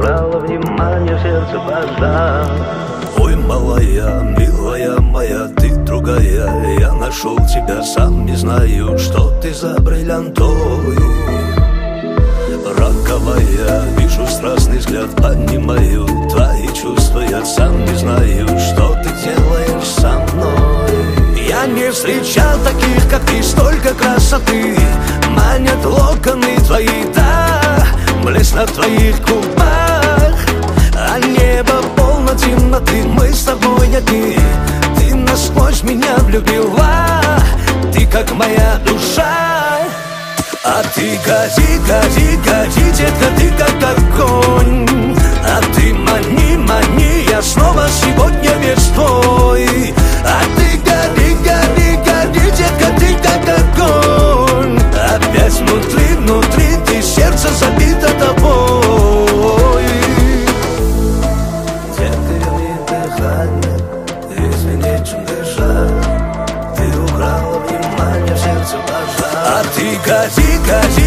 украла внимание, в сердце пожар. Ой, малая, милая моя, ты другая. Я нашел тебя, сам не знаю, что ты за бриллиантой. Роковая, вижу страстный взгляд, понимаю твои чувства. Я сам не знаю, что ты делаешь со мной. Я не встречал таких, как ты, столько красоты. Манят локоны твои, да, блеск на твоих губах. А небо полно темноты, мы с тобой одни. Ты насквозь меня влюбила, ты как моя душа. А ты годи, годи, годи, детка, ты как огонь. А ты мани, мани, я снова сегодня весь твой. А ты годи, годи, годи, детка, ты как огонь. Опять внутри, внутри, ты сердце забито тобой. Терпи дыхание, извини, чем дышать. Ты украла внимание, в сердце пожар. А ты годи, годи,